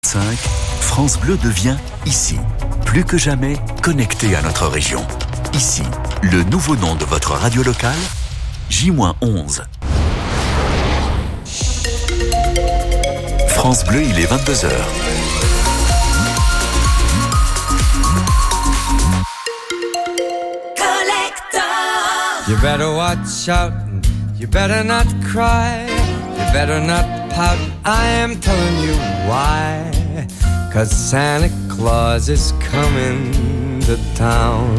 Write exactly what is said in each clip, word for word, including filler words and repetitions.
vingt-cinq, France Bleu devient ici, plus que jamais connecté à notre région. Ici, le nouveau nom de votre radio locale, J onze. France Bleu, il est vingt-deux heures. You better watch out, you better not cry, you better not pout, I am telling you why. Cause Santa Claus is coming to town.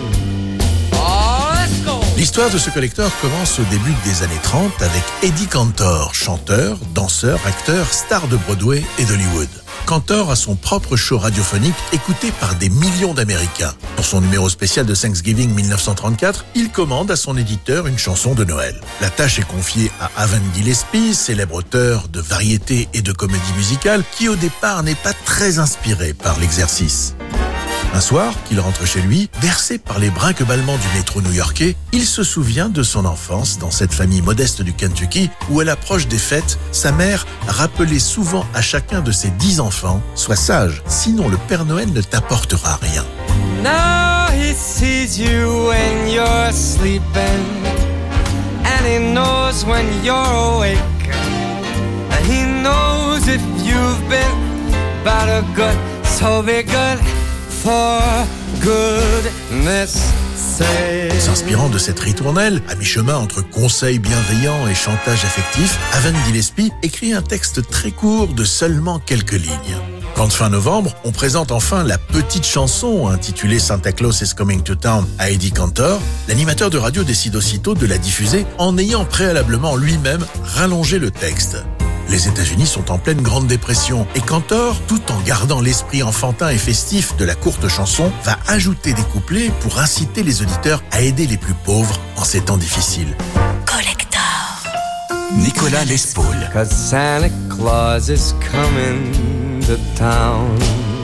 L'histoire de ce collecteur commence au début des années trente avec Eddie Cantor, chanteur, danseur, acteur, star de Broadway et d'Hollywood. Cantor a son propre show radiophonique écouté par des millions d'Américains. Pour son numéro spécial de Thanksgiving dix-neuf cent trente-quatre, il commande à son éditeur une chanson de Noël. La tâche est confiée à Avan Gillespie, célèbre auteur de variétés et de comédies musicales, qui au départ n'est pas très inspiré par l'exercice. Un soir, qu'il rentre chez lui, bercé par les brinque-ballements du métro new-yorkais, il se souvient de son enfance dans cette famille modeste du Kentucky où, à l'approche des fêtes, sa mère rappelait souvent à chacun de ses dix enfants « Sois sage, sinon le Père Noël ne t'apportera rien ». Now he sees you when you're sleeping, and he knows when you're awake, and he knows if you've been bad or good, so be good. For goodness sake. S'inspirant de cette ritournelle, à mi-chemin entre conseils bienveillants et chantage affectif, Avan Gillespie écrit un texte très court de seulement quelques lignes. Quand fin novembre, on présente enfin la petite chanson intitulée Santa Claus is Coming to Town à Eddie Cantor, l'animateur de radio décide aussitôt de la diffuser en ayant préalablement lui-même rallongé le texte. Les États-Unis sont en pleine Grande Dépression et Cantor, tout en gardant l'esprit enfantin et festif de la courte chanson, va ajouter des couplets pour inciter les auditeurs à aider les plus pauvres en ces temps difficiles. Collector. Nicolas Lespaul. Cause Santa Claus is coming to town.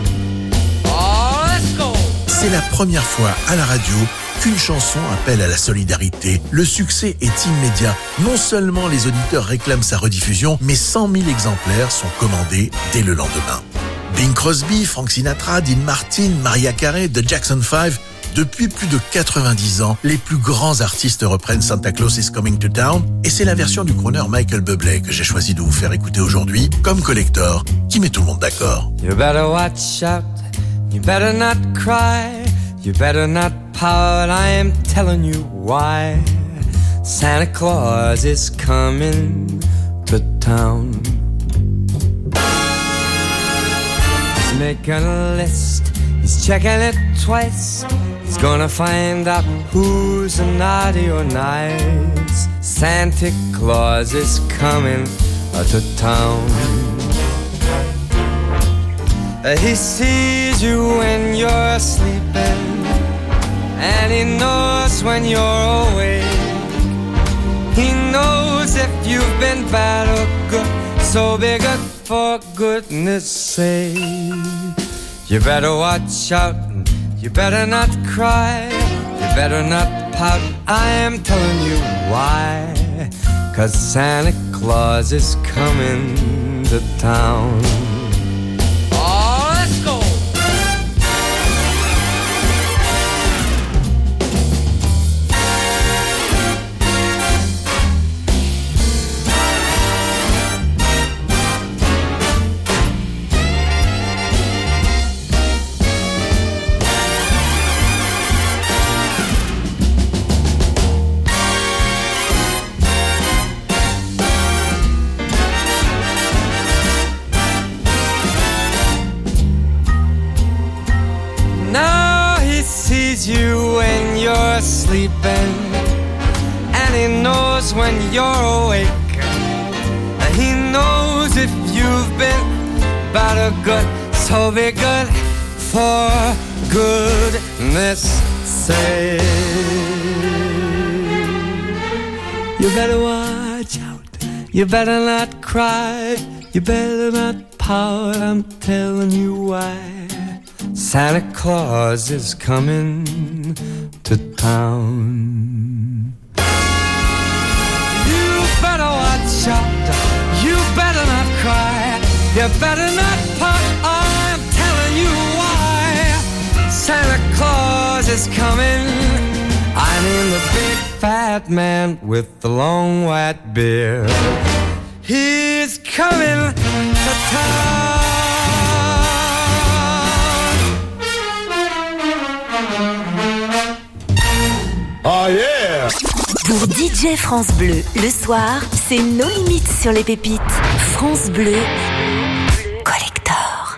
Oh, let's go! C'est la première fois à la radio qu'une chanson appelle à la solidarité. Le succès est immédiat. Non seulement les auditeurs réclament sa rediffusion, mais cent mille exemplaires sont commandés dès le lendemain. Bing Crosby, Frank Sinatra, Dean Martin, Mariah Carey, The Jackson five, depuis plus de quatre-vingt-dix ans, les plus grands artistes reprennent Santa Claus is Coming to Town, et c'est la version du crooner Michael Bublé que j'ai choisi de vous faire écouter aujourd'hui, comme collector, qui met tout le monde d'accord. You better watch out, you better not cry, you better not pout, I am telling you why. Santa Claus is coming to town. He's making a list, he's checking it twice. He's gonna find out who's naughty or nice. Santa Claus is coming to town. He sees you when you're sleeping, and he knows when you're awake. He knows if you've been bad or good, so be good for goodness sake. You better watch out, you better not cry, you better not pout, I am telling you why. Cause Santa Claus is coming to town. Oh, let's go! You when you're sleeping, and he knows when you're awake. He knows if you've been bad or good, so be good for goodness sake. You better watch out, you better not cry, you better not pout, I'm telling you why. Santa Claus is coming to town. You better watch out, you better not cry, you better not pout, fat man with the long white beard. He's coming to town. Oh yeah! Pour D J France Bleu, le soir, c'est nos limites sur les pépites. France Bleu, Collector.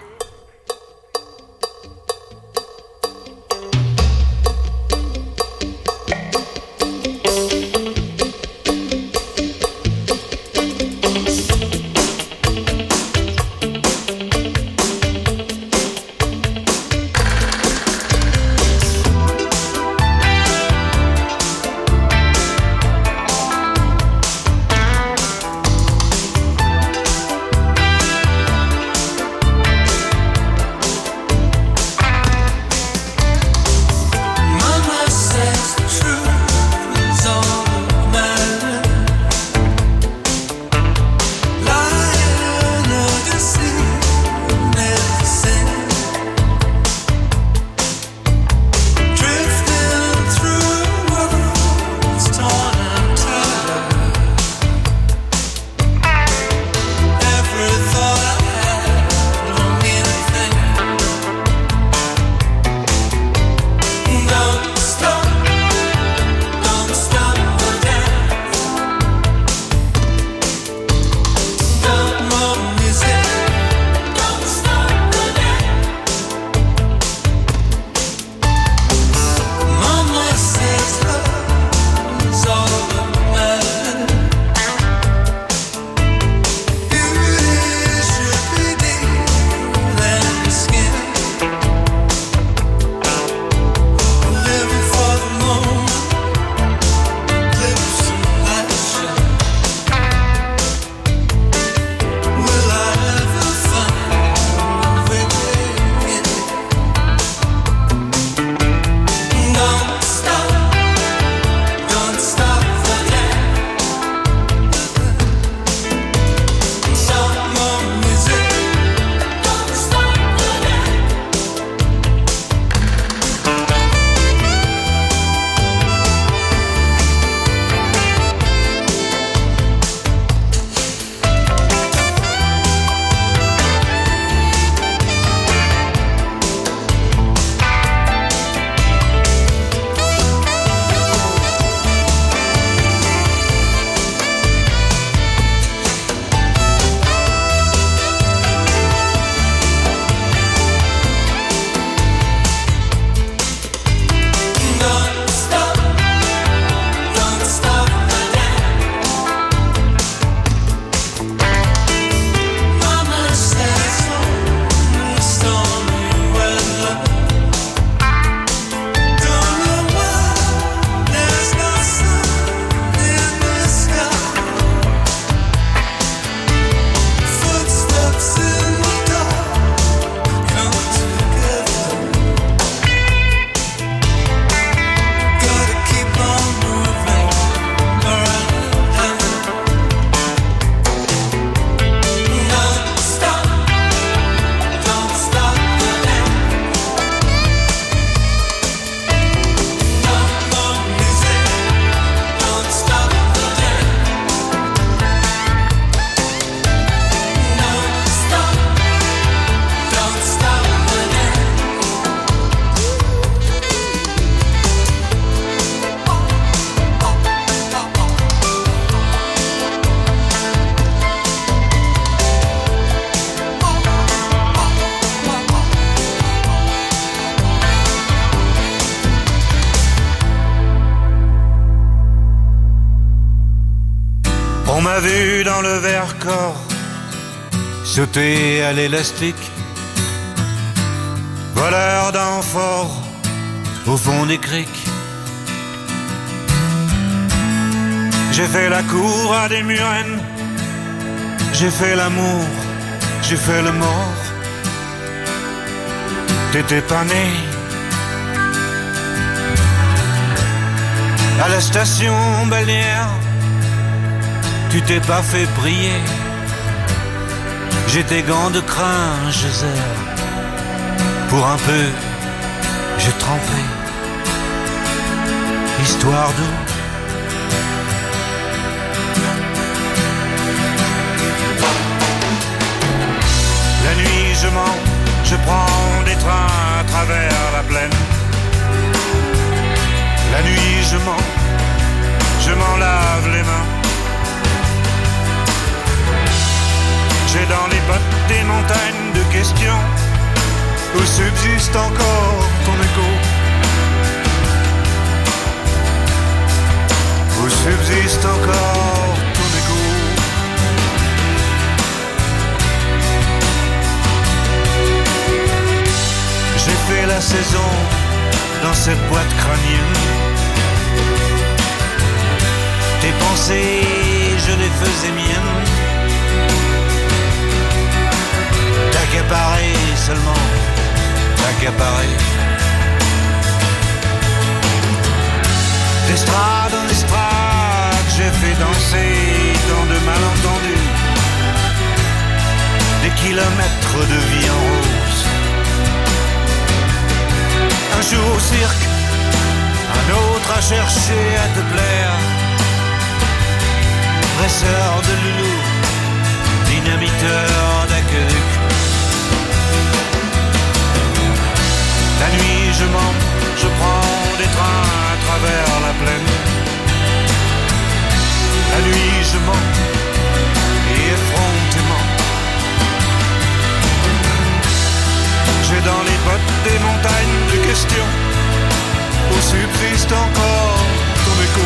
On m'a vu dans le Vercors sauter à l'élastique, voleur d'amphores au fond des criques. J'ai fait la cour à des murennes, j'ai fait l'amour, j'ai fait le mort. T'étais pas né. À la station balnéaire, tu t'es pas fait briller. J'ai tes gants de crin, je serre. Pour un peu, j'ai trempé. Histoire d'eau, La nuit je mens, je prends des trains à travers la plaine. La nuit je mens, je m'en lave les mains. J'ai dans les bottes des montagnes de questions où subsiste encore ton écho. Où subsiste encore ton écho. J'ai fait la saison dans cette boîte crânienne. Tes pensées, je les faisais miennes. T'accaparer seulement, t'accaparer. D'estrade en estrade, j'ai fait danser dans de malentendus des kilomètres de vie en rose. Un jour au cirque, un autre à chercher à te plaire. Dresseur de loulou, dynamiteur d'aqueduc. La nuit je mens, je prends des trains à travers la plaine. La nuit je mens, et effrontément. J'ai dans les bottes des montagnes de questions où subsiste encore ton écho.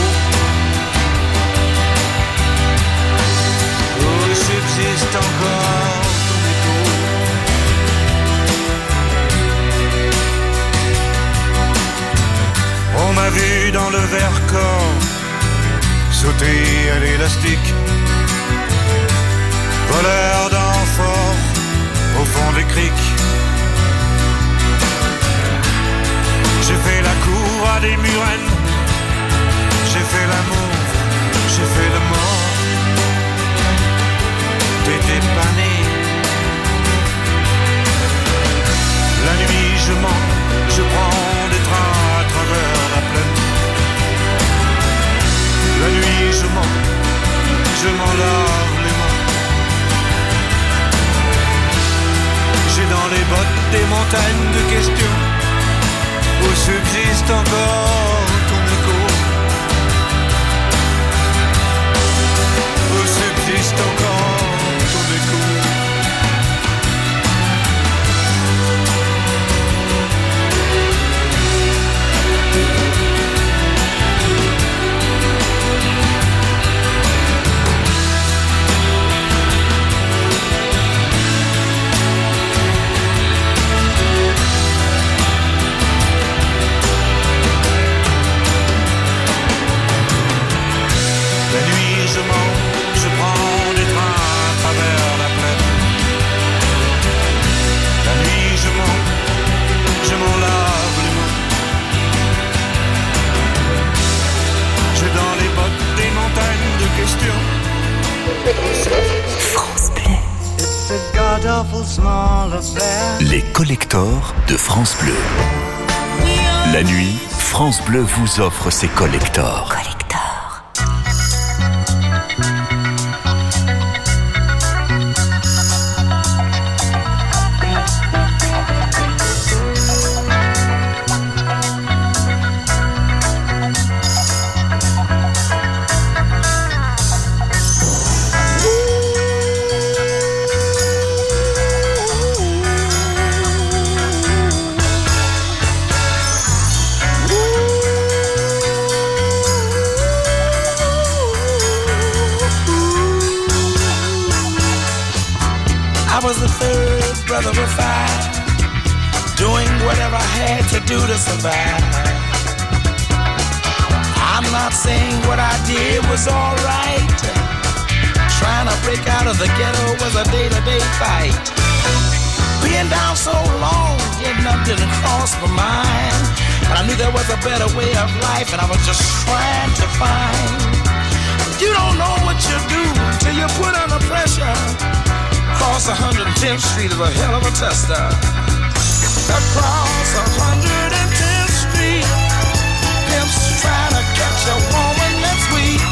Où subsiste encore ton écho. On m'a vu dans le Vercors sauter à l'élastique, voleur d'amphores au fond des criques. J'ai fait la cour à des murennes, j'ai fait l'amour, j'ai fait le mort. T'étais pas né. La nuit je mens, je prends des trains à travers la plaine. La nuit je mens, je m'en lave les mains. J'ai dans les bottes des montagnes de questions où subsiste encore ton écho. Où subsiste encore ton écho. France Bleu. Les collectors de France Bleu. La nuit, France Bleu vous offre ses collectors. Collector. Brother of five, doing whatever I had to do to survive. I'm not saying what I did was alright. Trying to break out of the ghetto was a day-to-day fight. Being down so long, yet nothing didn't cross my mind. But I knew there was a better way of life, and I was just trying to find. You don't know what you do till you put under pressure. Across one hundred tenth Street is a hell of a tester. Across one hundred tenth Street, pimps trying to catch a woman that's weak.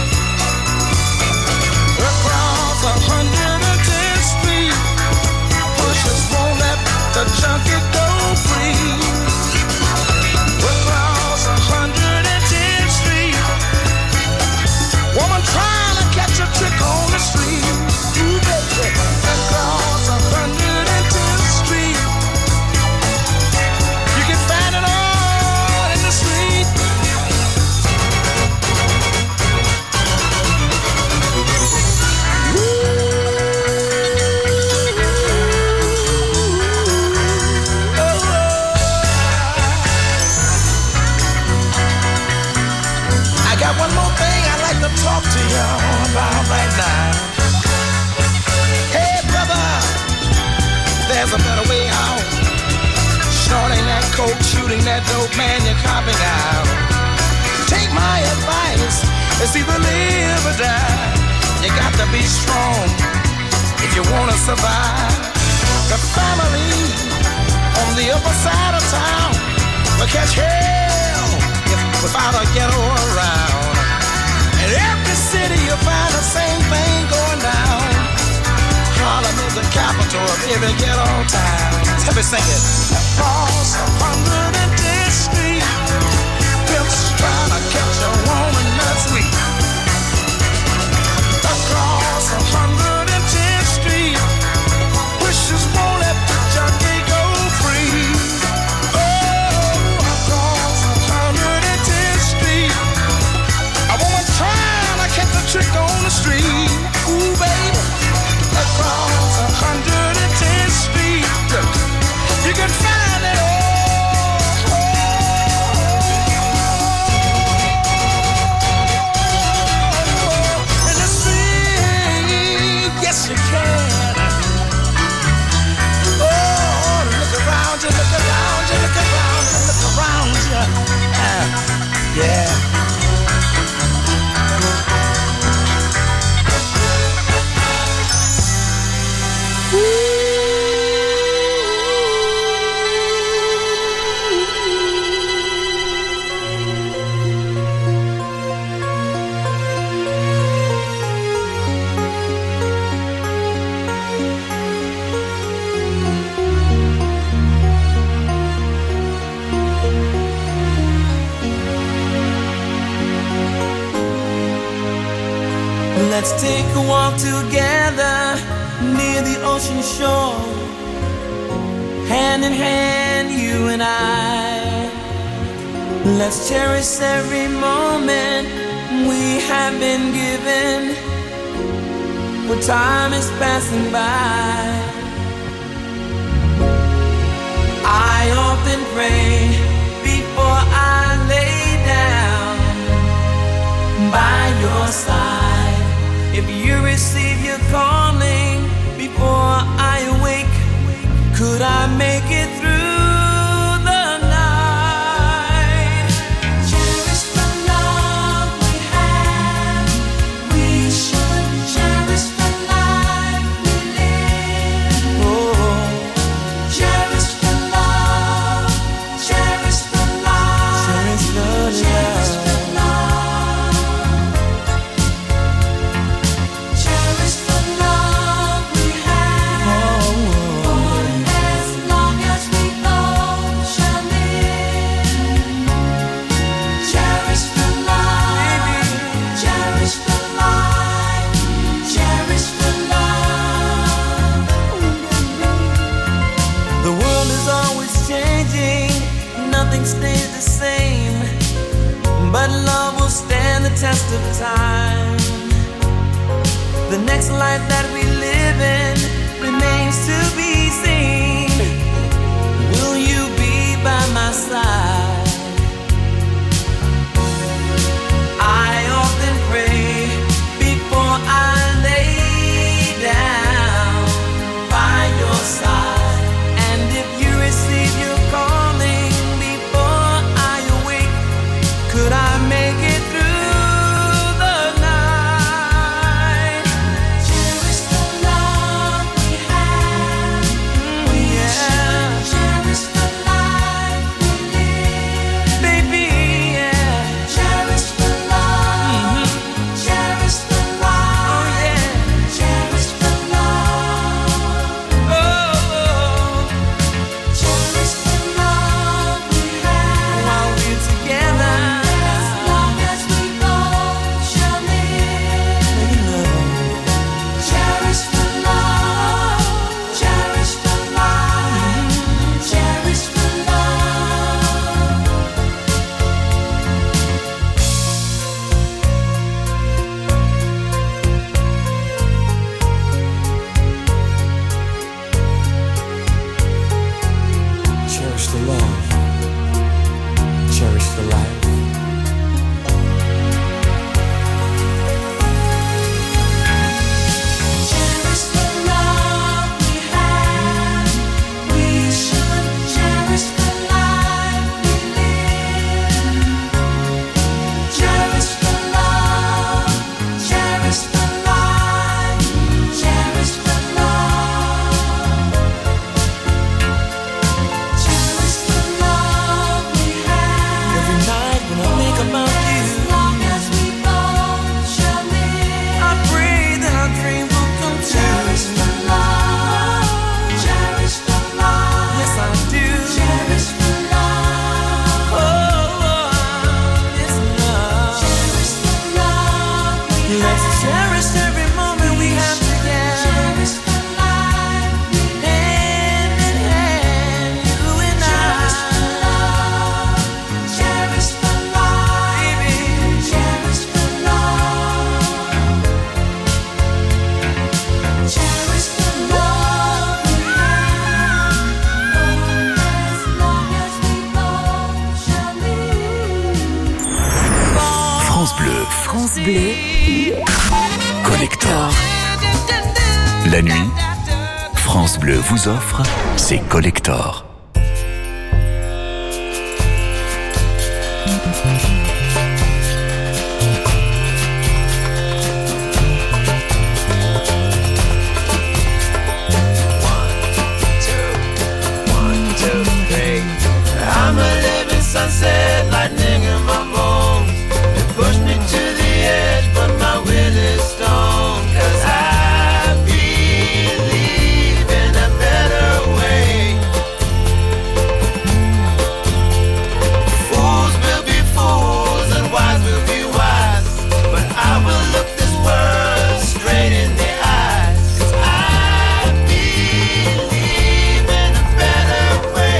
dope man you're copping out. Take my advice, it's either live or die. You got to be strong if you wanna survive. The family on the upper side of town will catch hell if without a ghetto around. In every city you'll find the same thing going down. Harlem is the capital of every ghetto town. Let me sing it. Across one hundred tenth Street, pimps trying to catch a woman that's sweet. Across one hundred tenth Street, wishers won't let the junkie go free. Oh, across one hundred tenth Street, a woman trying to catch a trick on the street. Ooh, baby. Across one hundred tenth Street, you can find it all. In the street, yes you can. Oh, look around you, look around you, look around you, look around you. Uh, yeah. Let's take a walk together near the ocean shore, hand in hand, you and I. Let's cherish every moment we have been given, for time is passing by. I often pray before I lay down by your side. If you receive your calling before I awake, could I make it through the night? Cherish the love we have. We should cherish the life we live. Oh, cherish the love, cherish the love, cherish the love. Cherish the stays the same, but love will stand the test of time. The next life that we live in remains to be seen. Will you be by my side? I often pray before I lay down by your side, and if you receive your calling, could I make it through the night? Cherish the love we have. France Bleu, Collector. La nuit, France Bleu vous offre ses Collector. I'm a living sunset, lightning in my bones. It pushed me to the edge, but my will is stone. Cause I believe in a better way. Fools will be fools and wise will be wise, but I will look this world straight in the eyes. Cause I believe in a better way.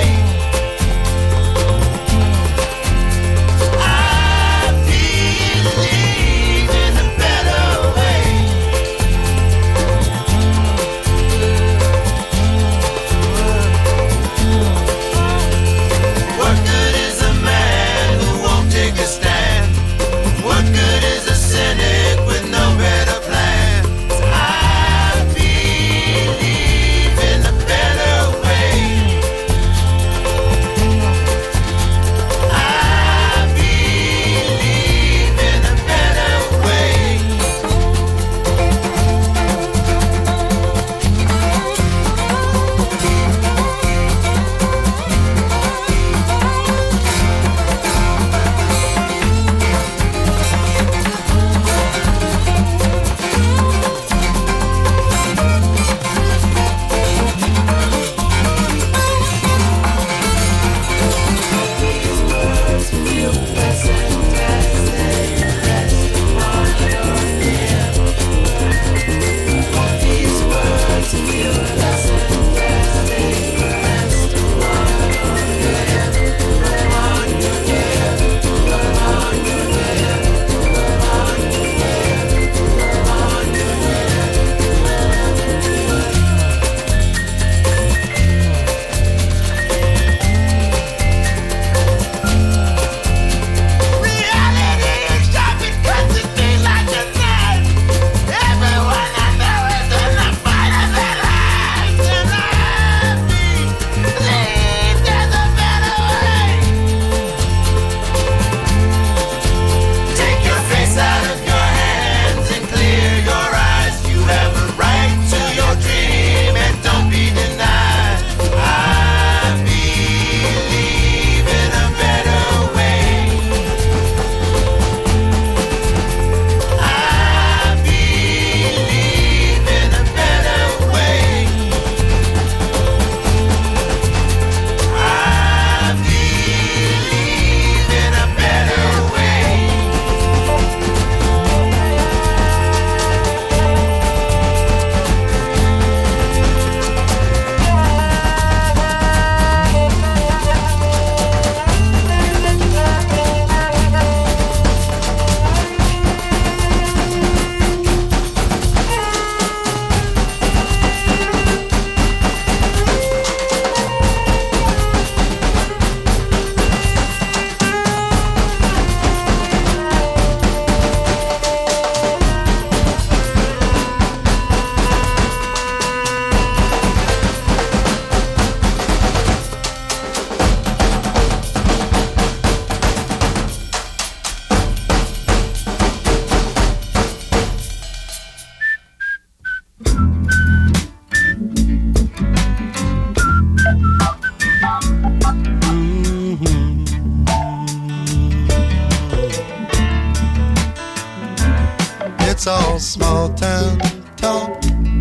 It's all small town talk.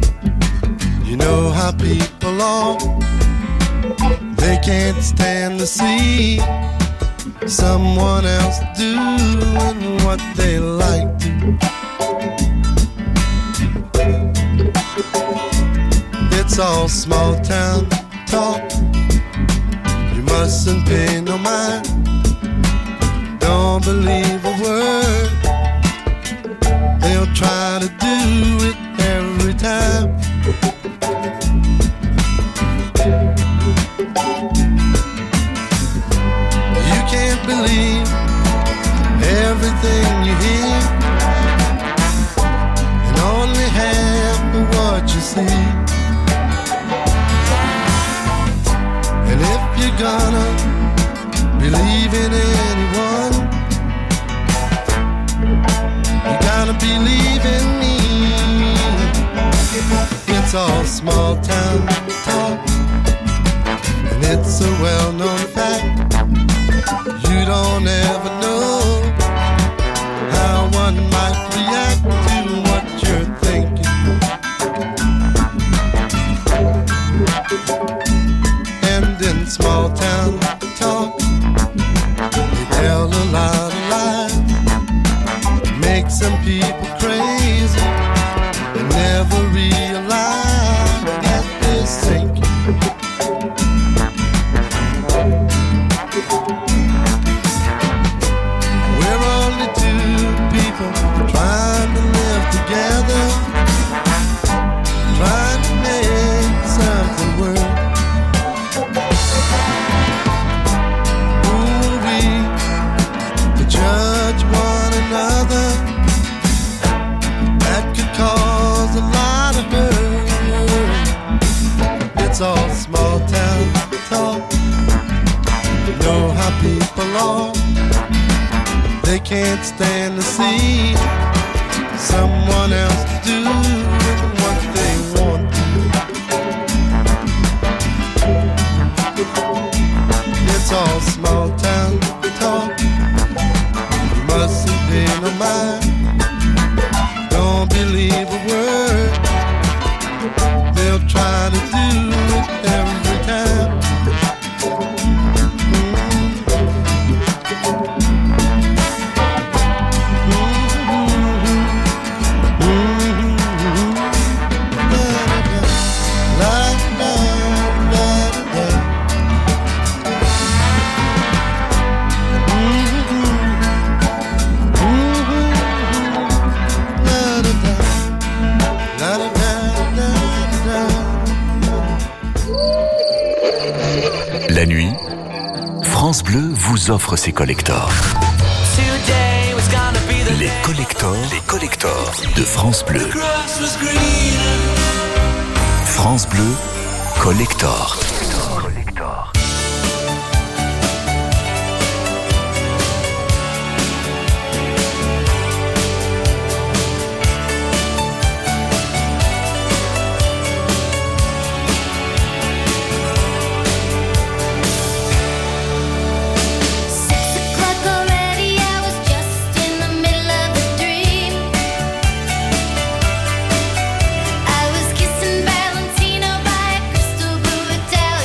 You know how people are. They can't stand to see someone else doing what they like to. It's all small town talk. You mustn't pay no mind. Don't believe a word. They'll try to do it every time. You can't believe everything you hear. half of what you see. And if you're gonna believe in anyone, you gotta believe in me. It's all small town talk, and it's a well-known fact. You don't ever know how one might react to what you're thinking. And in small town talk, they tell a lot of lies, make some people crazy and never realize that they're sinking. We're only two people trying to live together, trying to make something work. Who are we to judge one another? That could cause a lot of hurt. It's all small town talk. You know how people are. They can't stand to see someone else do what they want to. It's all small town talk. You mustn't pay no mind. Don't believe a word. They'll try to do it every time. La nuit, France Bleu vous offre ses collectors. Les collectors, les collectors de France Bleu. France Bleu, collector. Valentino by a crystal blue Italian.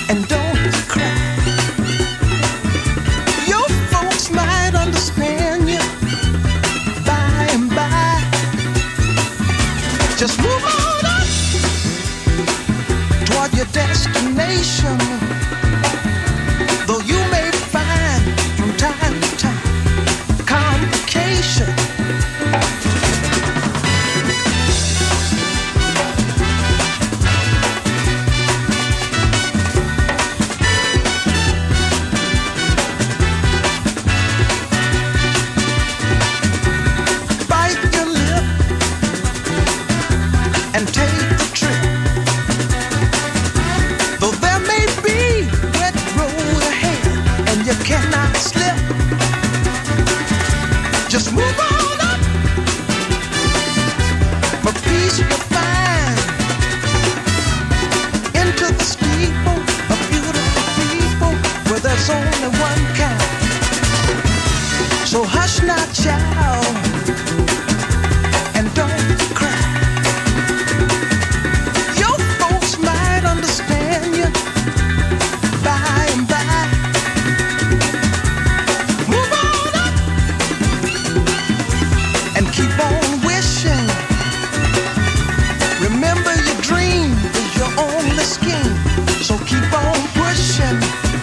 and don't cry. Your folks might understand you by and by. Just move on up toward your destination. Though you may find from time to time complication. Bite your lip and take the trip. Though there may be wet road ahead and you cannot slip, just move on up. For peace you'll find into the steeple of beautiful people where there's only one kind. So hush not, child, and don't cry. Your folks might understand you by and by. Move on up and keep on wishing. Remember your dream is your only scheme, so keep on pushing.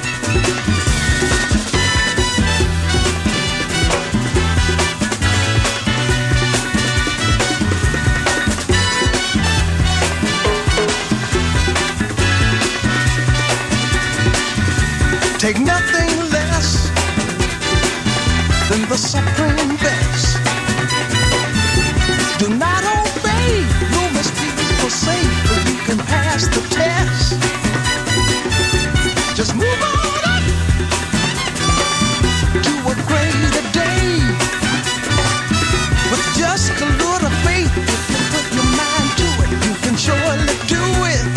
Take nothing less than the supreme best. Do not obey rumors people say, but you can pass the test. Just move on up to a greater day. With just a little faith, if you put your mind to it, you can surely do it.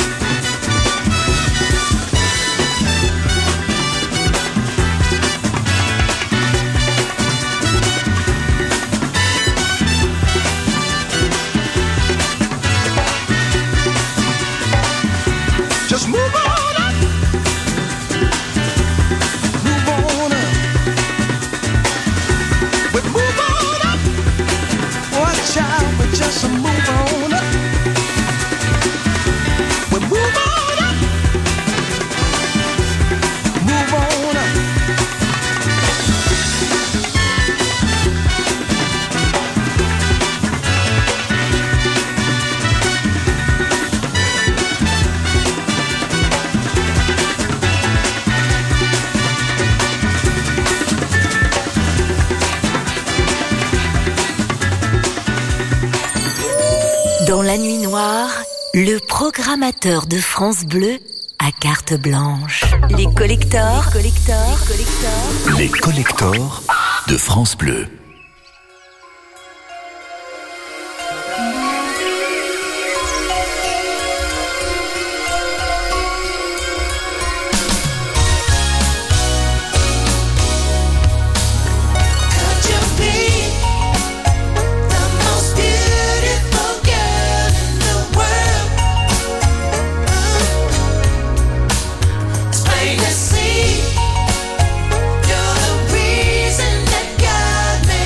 Just move on up. Move on up. We move on up. Watch out, we just move on up. We move on up. Move on up. Dans la nuit noire, le programmateur de France Bleu à carte blanche. Les collectors, les collectors, les collectors, Les collectors de France Bleu. See, you're the reason that got me.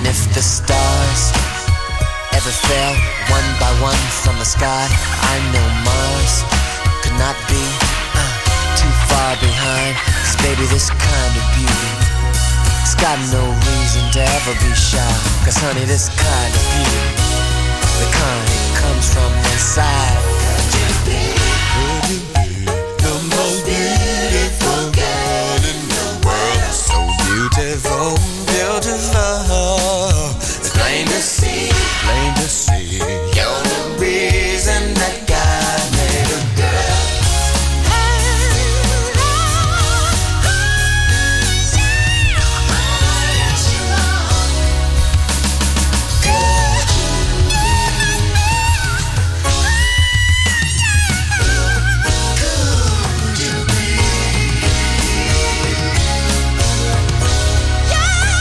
And if the stars ever fell one by one from the sky, I know Mars could not be uh, too far behind. 'Cause baby, this kind of beauty, it's got no reason to ever be shy. 'Cause honey, this kind of beauty, the kind that comes from inside. Could you be, could you be the most beautiful girl in the world? So beautiful, beautiful. It's plain to see, plain to see. You're the reason that God made a girl. Yeah!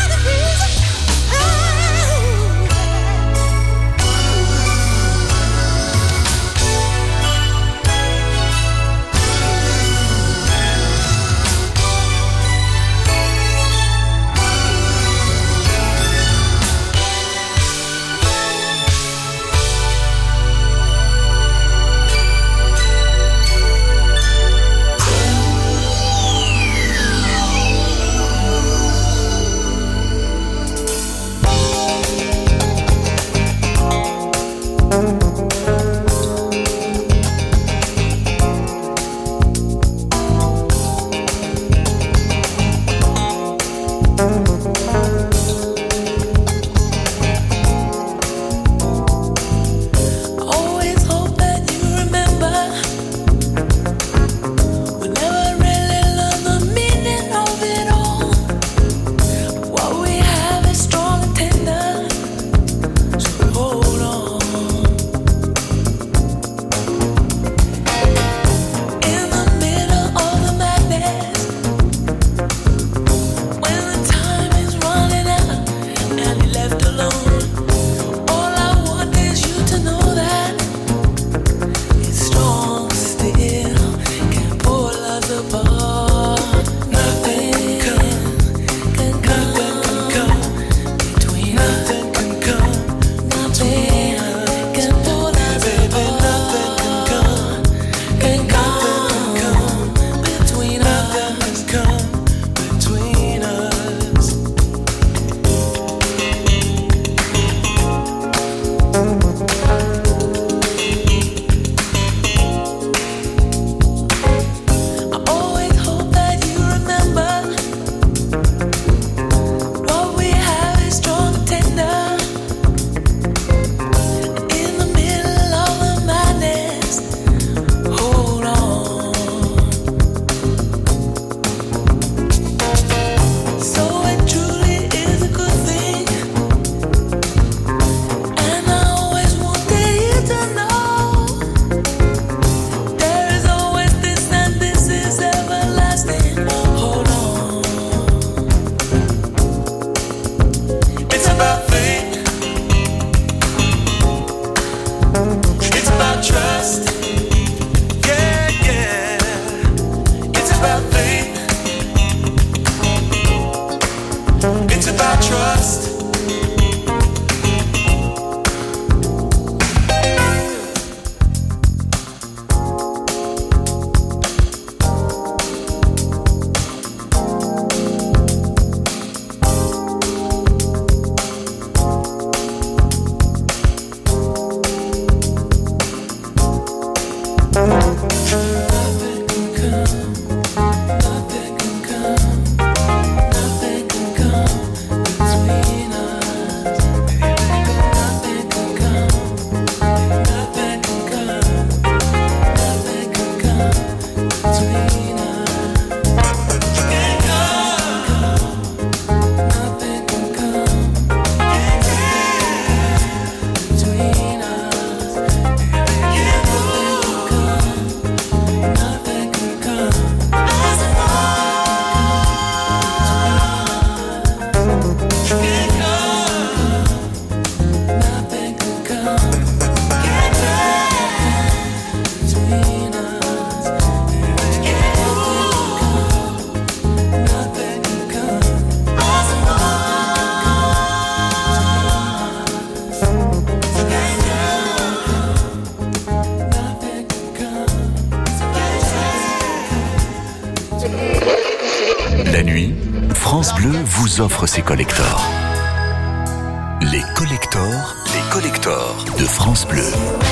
nous offre ses collectors. Les collectors, les collectors de France Bleu.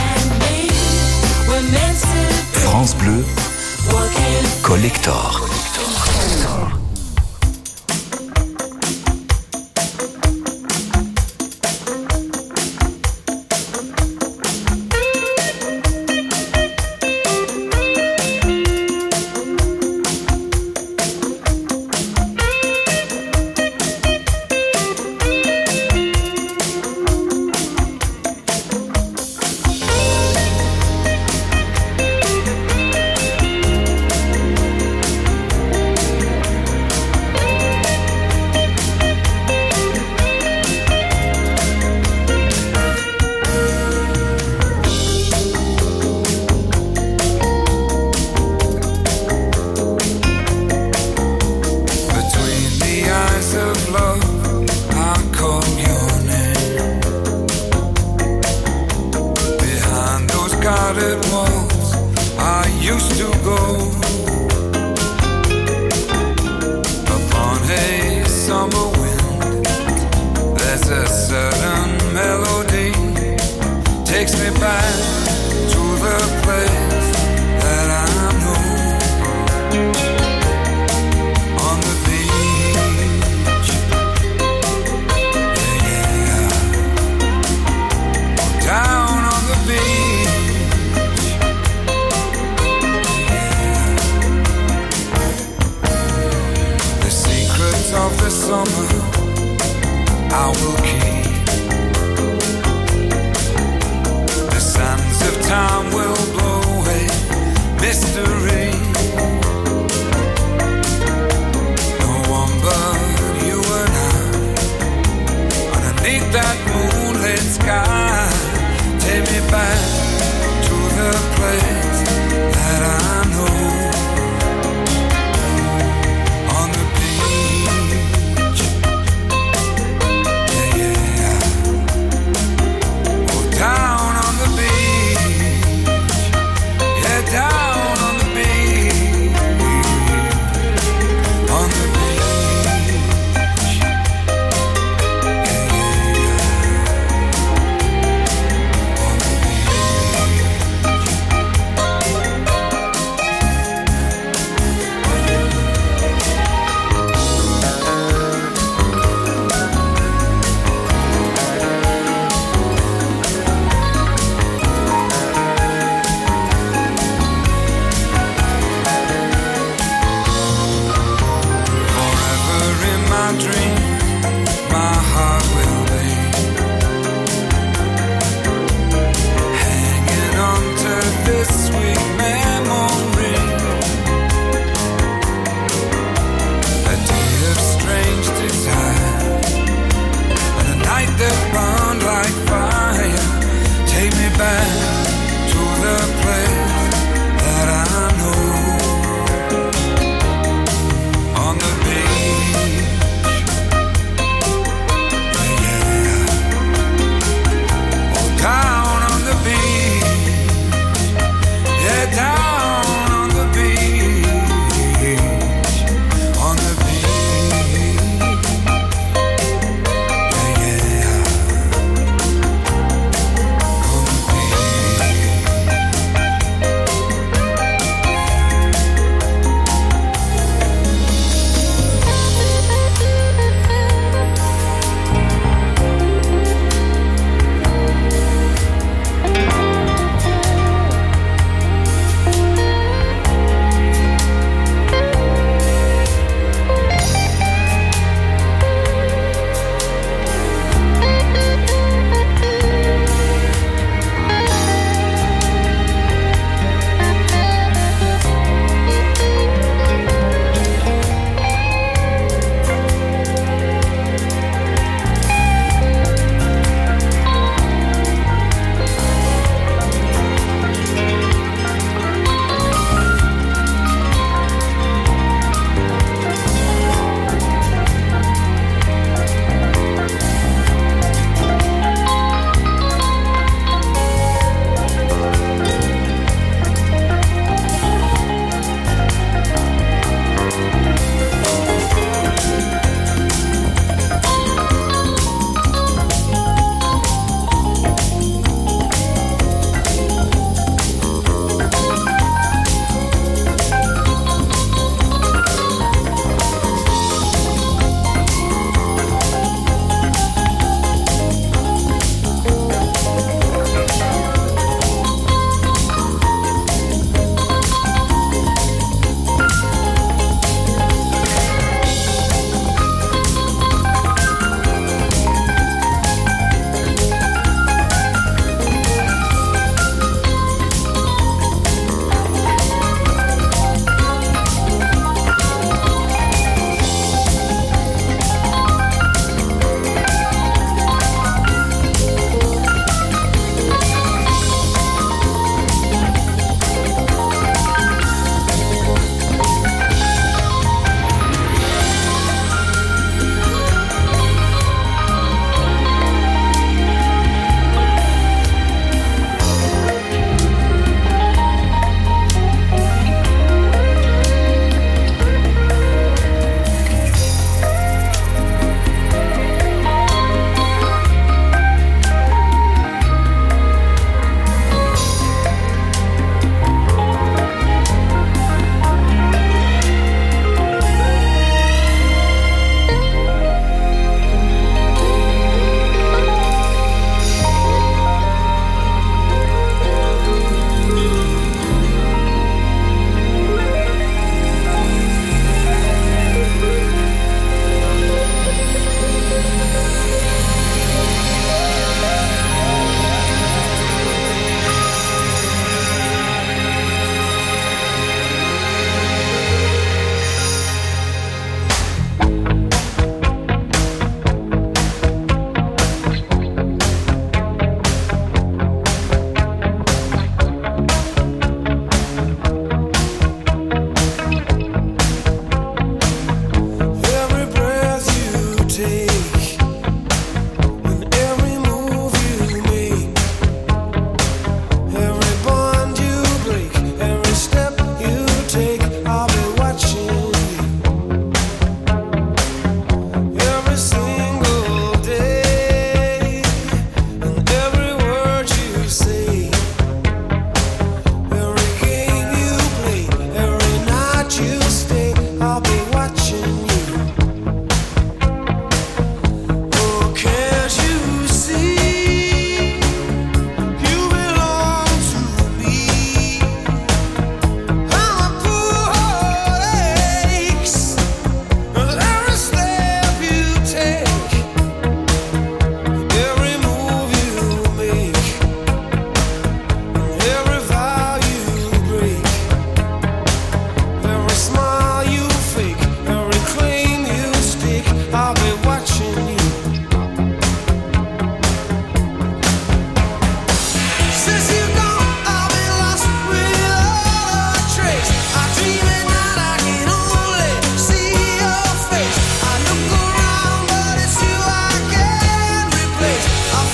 France Bleu, collector.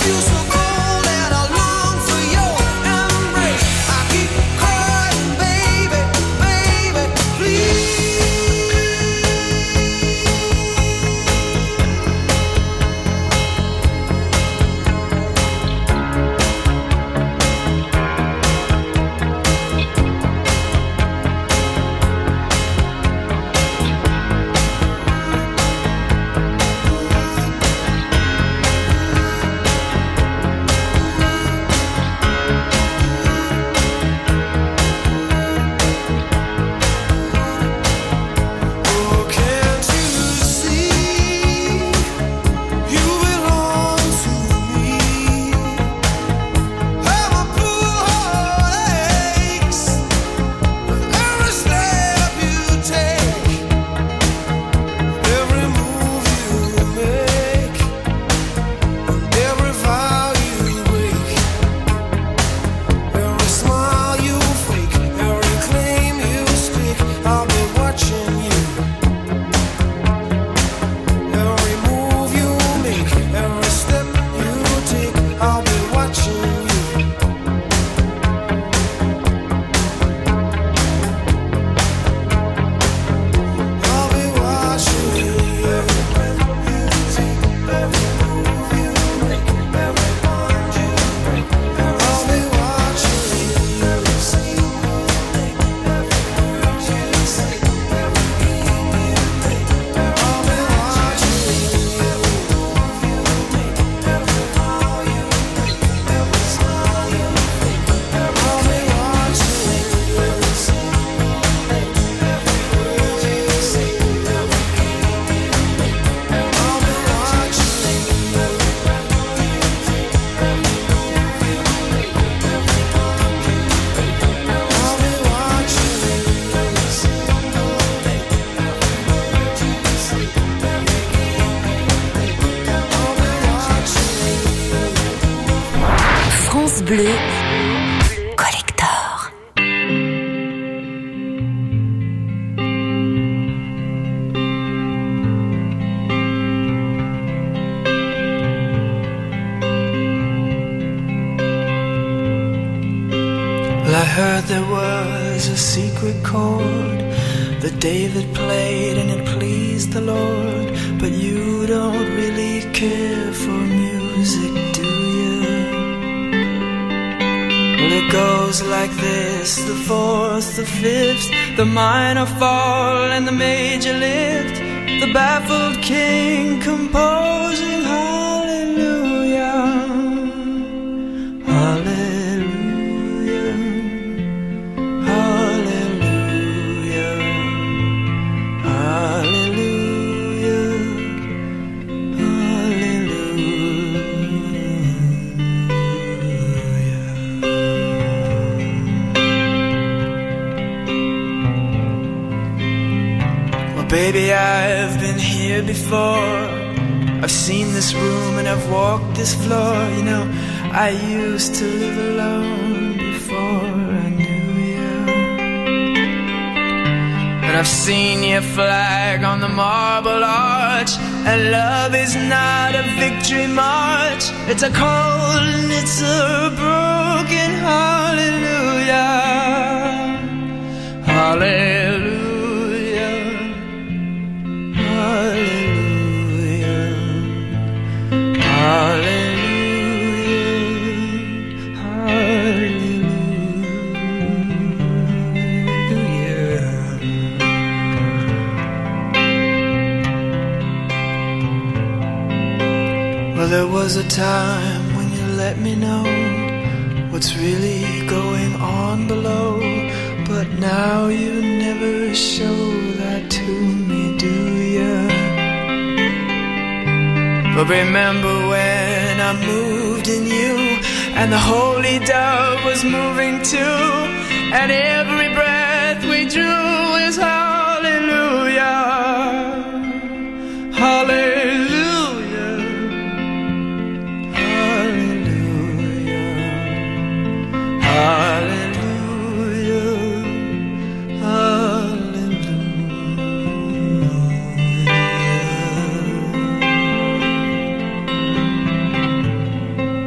Bleu Collector. Well, I heard there was a secret chord that David played and it pleased the Lord, but you don't really care for music, do you? Well, it goes like this: the fourth, the fifth, the minor fall and the major lift, the baffled king composing hallelujah, hallelujah, hallelujah, hallelujah, hallelujah. Well, baby, I've been here before. I've seen this room and I've walked this floor. You know, I used to live alone before I knew you. But I've seen your flag on the marble arch, and love is not a victory march. It's a cold and it's a broken hallelujah, hallelujah, hallelujah, hallelujah, hallelujah. Well, there was a time when you let me know what's really going on below, but now you never show that to me, do you? But remember when I moved in you, and the holy dove was moving too, and every breath we drew is hallelujah, hallelujah, hallelujah, hallelujah, hallelujah.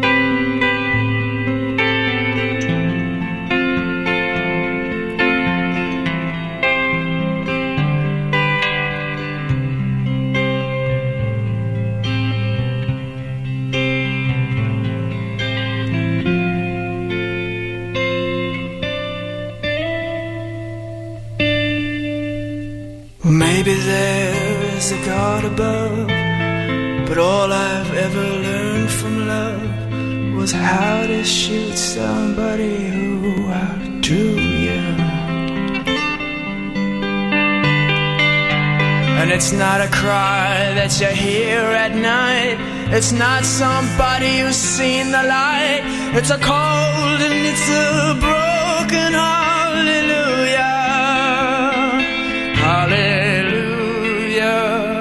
there's a God above. But all I've ever learned from love was how to shoot somebody who outdrew you. And it's not a cry that you hear at night. It's not somebody who's seen the light. It's a cold and it's a broken hallelujah. Hallelujah.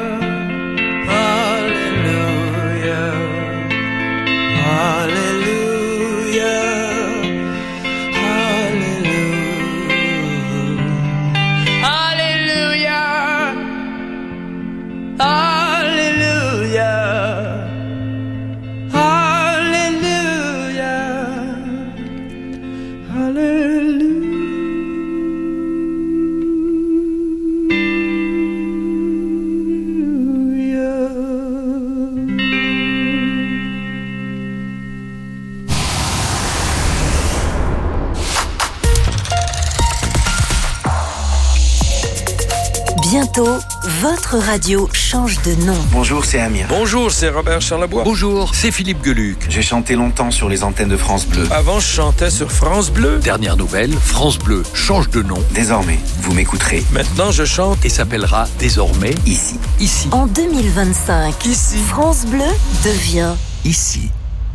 Hallelujah. Hallelujah. Hallelujah. Hallelujah. Hallelujah. Hallelujah. Hallelujah. Bientôt, votre radio change de nom. Bonjour, c'est Amir. Bonjour, c'est Robert Charlebois. Bonjour, c'est Philippe Geluc. J'ai chanté longtemps sur les antennes de France Bleu. Avant, je chantais sur France Bleu. Dernière nouvelle, France Bleu change de nom. Désormais, vous m'écouterez. Maintenant, je chante et s'appellera désormais Ici. Ici. En deux mille vingt-cinq, Ici. France Bleu devient Ici.